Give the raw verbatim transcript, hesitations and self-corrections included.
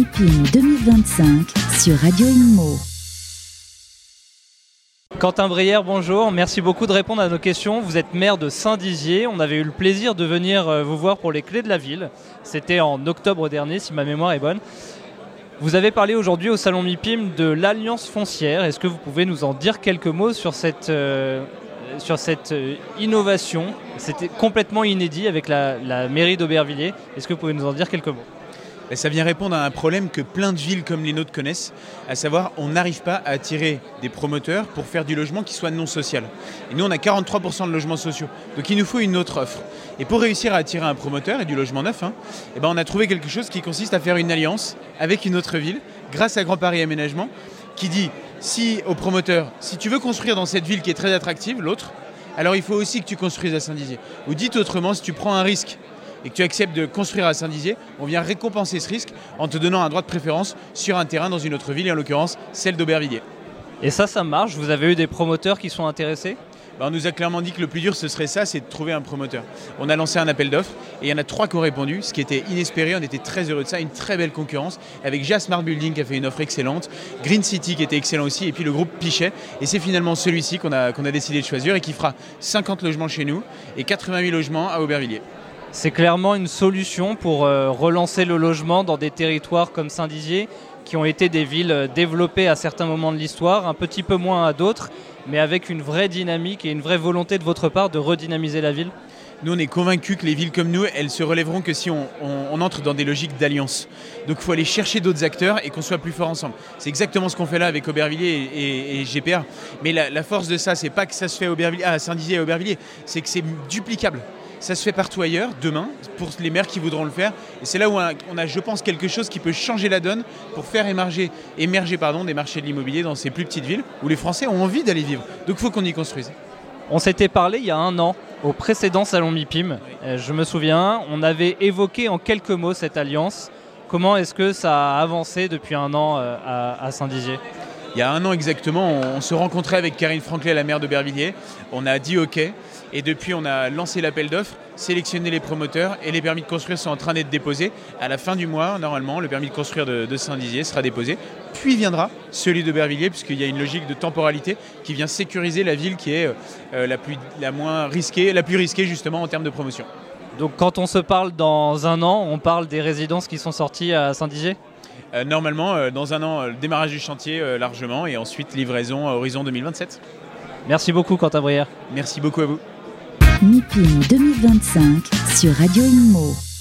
MIPIM deux mille vingt-cinq sur Radio Inmo. Quentin Brière, bonjour. Merci beaucoup de répondre à nos questions. Vous êtes maire de Saint-Dizier. On avait eu le plaisir de venir vous voir pour les clés de la ville. C'était en octobre dernier, si ma mémoire est bonne. Vous avez parlé aujourd'hui au Salon MIPIM de l'Alliance foncière. Est-ce que vous pouvez nous en dire quelques mots sur cette, euh, sur cette euh, innovation ? C'était complètement inédit avec la, la mairie d'Aubervilliers. Est-ce que vous pouvez nous en dire quelques mots ? Ça vient répondre à un problème que plein de villes comme les nôtres connaissent, à savoir on n'arrive pas à attirer des promoteurs pour faire du logement qui soit non social. Et nous on a quarante-trois pour cent de logements sociaux, donc il nous faut une autre offre. Et pour réussir à attirer un promoteur et du logement neuf, hein, eh ben on a trouvé quelque chose qui consiste à faire une alliance avec une autre ville, grâce à Grand Paris Aménagement, qui dit si au promoteur, si tu veux construire dans cette ville qui est très attractive, l'autre, alors il faut aussi que tu construises à Saint-Dizier. Ou dit autrement, si tu prends un risque et que tu acceptes de construire à Saint-Dizier, on vient récompenser ce risque en te donnant un droit de préférence sur un terrain dans une autre ville, et en l'occurrence celle d'Aubervilliers. Et ça, ça marche ? Vous avez eu des promoteurs qui sont intéressés ? Ben, on nous a clairement dit que le plus dur ce serait ça, c'est de trouver un promoteur. On a lancé un appel d'offres et il y en a trois qui ont répondu, ce qui était inespéré, on était très heureux de ça, une très belle concurrence avec J A Smart Building qui a fait une offre excellente, Green City qui était excellent aussi et puis le groupe Pichet. Et c'est finalement celui-ci qu'on a, qu'on a décidé de choisir et qui fera cinquante logements chez nous et quatre-vingt-huit logements à Aubervilliers. C'est clairement une solution pour euh, relancer le logement dans des territoires comme Saint-Dizier, qui ont été des villes développées à certains moments de l'histoire, un petit peu moins à d'autres, mais avec une vraie dynamique et une vraie volonté de votre part de redynamiser la ville. Nous, on est convaincus que les villes comme nous, elles se relèveront que si on, on, on entre dans des logiques d'alliance. Donc il faut aller chercher d'autres acteurs et qu'on soit plus fort ensemble. C'est exactement ce qu'on fait là avec Aubervilliers et, et, et G P R. Mais la, la force de ça, c'est pas que ça se fait à, Aubervilliers, à Saint-Dizier et à Aubervilliers, c'est que c'est duplicable. Ça se fait partout ailleurs, demain, pour les maires qui voudront le faire. Et c'est là où on a, je pense, quelque chose qui peut changer la donne pour faire émerger, émerger pardon, des marchés de l'immobilier dans ces plus petites villes où les Français ont envie d'aller vivre. Donc il faut qu'on y construise. On s'était parlé il y a un an, au précédent Salon MIPIM. Oui. Je me souviens, on avait évoqué en quelques mots cette alliance. Comment est-ce que ça a avancé depuis un an à, à Saint-Dizier ? Il y a un an exactement, on, on se rencontrait avec Karine Franclet, la maire d'Aubervilliers. On a dit OK. Et depuis, on a lancé l'appel d'offres, sélectionné les promoteurs et les permis de construire sont en train d'être déposés. À la fin du mois, normalement, le permis de construire de, de Saint-Dizier sera déposé. Puis viendra celui d'Aubervilliers, puisqu'il y a une logique de temporalité qui vient sécuriser la ville qui est euh, la, plus, la moins risquée, la plus risquée justement en termes de promotion. Donc quand on se parle dans un an, on parle des résidences qui sont sorties à Saint-Dizier ? euh, Normalement, euh, dans un an, euh, le démarrage du chantier euh, largement et ensuite livraison à horizon deux mille vingt-sept. Merci beaucoup Quentin Brière. Merci beaucoup à vous. MIPIM deux mille vingt-cinq sur Radio Inmo.